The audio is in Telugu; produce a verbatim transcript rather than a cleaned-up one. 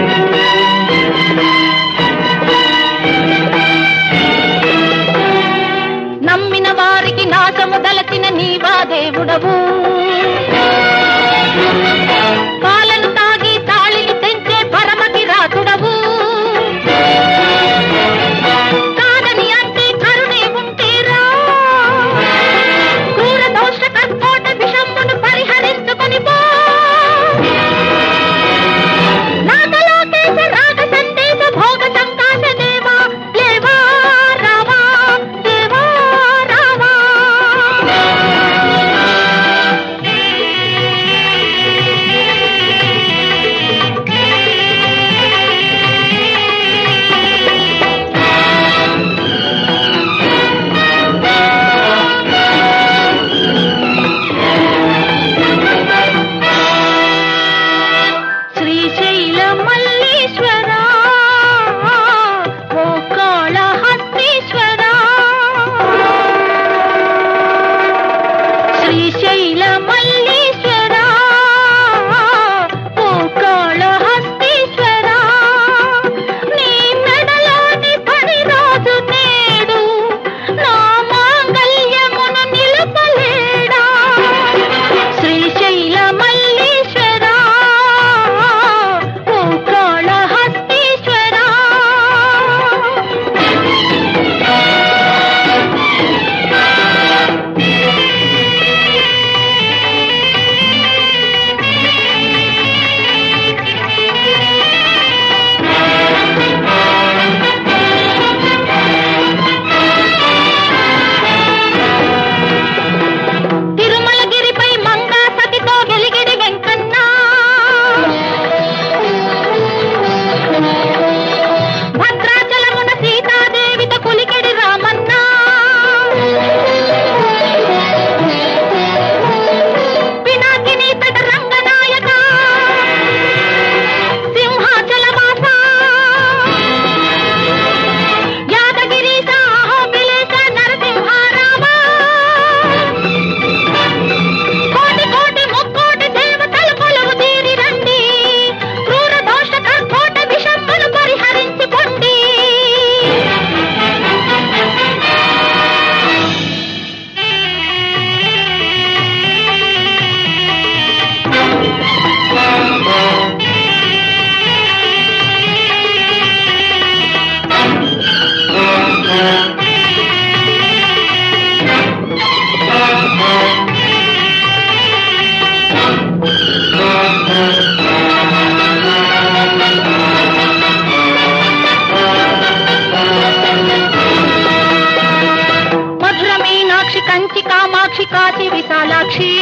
నమ్మిన వారికి నాశము దలచిన నీవా దేవుడవు. పాలను తాగి తాళిని తెంచే పరమకి రాతుడవు. కాదని అంటే కరుణే ఉంటేరా క్రూర దోష కర్కోట విషమ్మును పరిహరిస్తుకొని పో. నాగలోకేశ రాగ సందేశ భోగ సంకాశ దేవా లేవా రావా దేవా రావా. శ్రీశైల మల్లీశ్వర ఓ కాళహస్తీశ్వర. శ్రీశైల మల్లీశ్వర ఓ కాళహస్తీశ్వర. నీ మెడలోని పని రోజు నేడు నా మాంగళ్యమును నిలుపలేడా. శ్రీశైల మల్లీశ్వర ఓ కాళహస్తీశ్వర. తిరుమలగిరిపై మంగా సతితో వెలిగిడి వెంకన్న. భద్రాచలమున సీతాదేవితో కులికెడి రామన్న. పినాకిని తట రంగనాయక సింహాచలవాస. యాదగిరీశ అహోబిలేశ నరసింహారామ. కోటి కోటి ముక్కోటి దేవతలు కొలువు తీరి రండి. క్రూర దోష కర్కోట విషమ్మును పరిహరించి పొండి. మధుర మీనాక్షి కంచి కామాక్షి కాశీ విశాలాక్షి.